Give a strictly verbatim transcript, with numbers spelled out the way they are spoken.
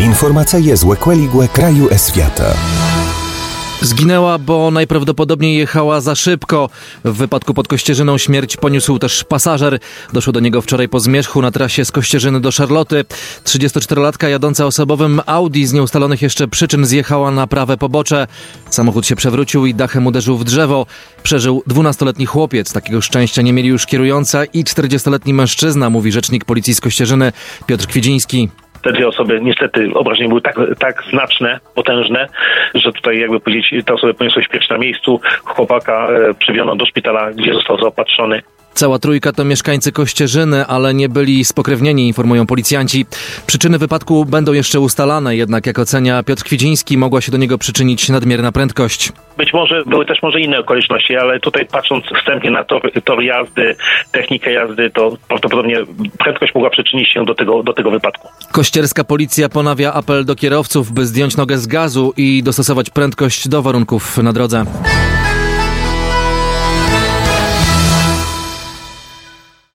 Informacja z Łekłeligłe kraju e świata. Zginęła, bo najprawdopodobniej jechała za szybko. W wypadku pod Kościerzyną śmierć poniósł też pasażer. Doszło do niego wczoraj po zmierzchu na trasie z Kościerzyny do Szarloty. trzydziestoczterolatka jadąca osobowym Audi z nieustalonych jeszcze przyczyn zjechała na prawe pobocze. Samochód się przewrócił i dachem uderzył w drzewo. Przeżył dwunastoletni chłopiec. Takiego szczęścia nie mieli już kierująca i czterdziestoletni mężczyzna, mówi rzecznik policji z Kościerzyny Piotr Kwidziński. Te dwie osoby, niestety, obrażenia były tak, tak znaczne, potężne, że tutaj, jakby powiedzieć, te osoby poniosły śmierć na miejscu. Chłopaka e, przywieziono do szpitala, gdzie został zaopatrzony. Cała trójka to mieszkańcy Kościerzyny, ale nie byli spokrewnieni, informują policjanci. Przyczyny wypadku będą jeszcze ustalane, jednak jak ocenia Piotr Kwidziński, mogła się do niego przyczynić nadmierna prędkość. Być może były też może inne okoliczności, ale tutaj patrząc wstępnie na tor, tor jazdy, technikę jazdy, to prawdopodobnie prędkość mogła przyczynić się do tego, do tego wypadku. Kościerska policja ponawia apel do kierowców, by zdjąć nogę z gazu i dostosować prędkość do warunków na drodze.